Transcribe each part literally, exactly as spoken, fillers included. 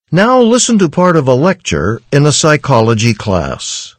Now listen to part of a lecture in a psychology class.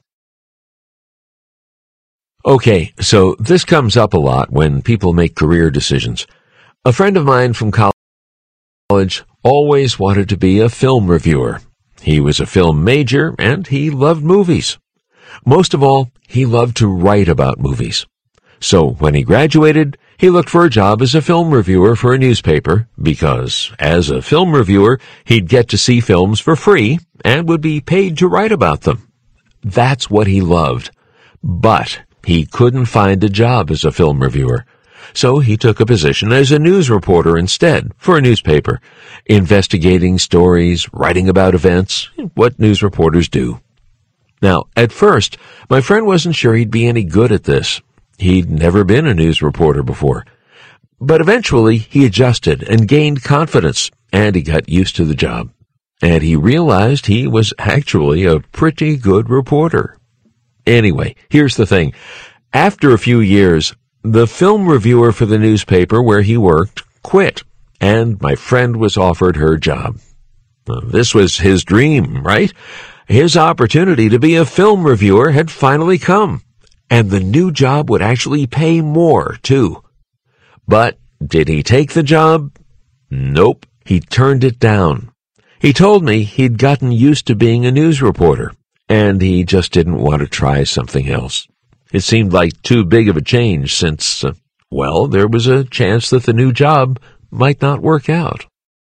Okay, so this comes up a lot when people make career decisions. A friend of mine from college always wanted to be a film reviewer. He was a film major, and he loved movies. Most of all, he loved to write about movies. So when he graduated, he looked for a job as a film reviewer for a newspaper, because as a film reviewer, he'd get to see films for free and would be paid to write about them. That's what he loved. But he couldn't find a job as a film reviewer. So he took a position as a news reporter instead for a newspaper, investigating stories, writing about events, what news reporters do. Now, at first, my friend wasn't sure he'd be any good at this. He'd never been a news reporter before. But eventually, he adjusted and gained confidence, and he got used to the job. And he realized he was actually a pretty good reporter. Anyway, here's the thing. After a few years, the film reviewer for the newspaper where he worked quit, and my friend was offered her job. This was his dream, right? His opportunity to be a film reviewer had finally come, and the new job would actually pay more, too. But did he take the job? Nope, he turned it down. He told me he'd gotten used to being a news reporter, and he just didn't want to try something else. It seemed like too big of a change since, uh, well, there was a chance that the new job might not work out.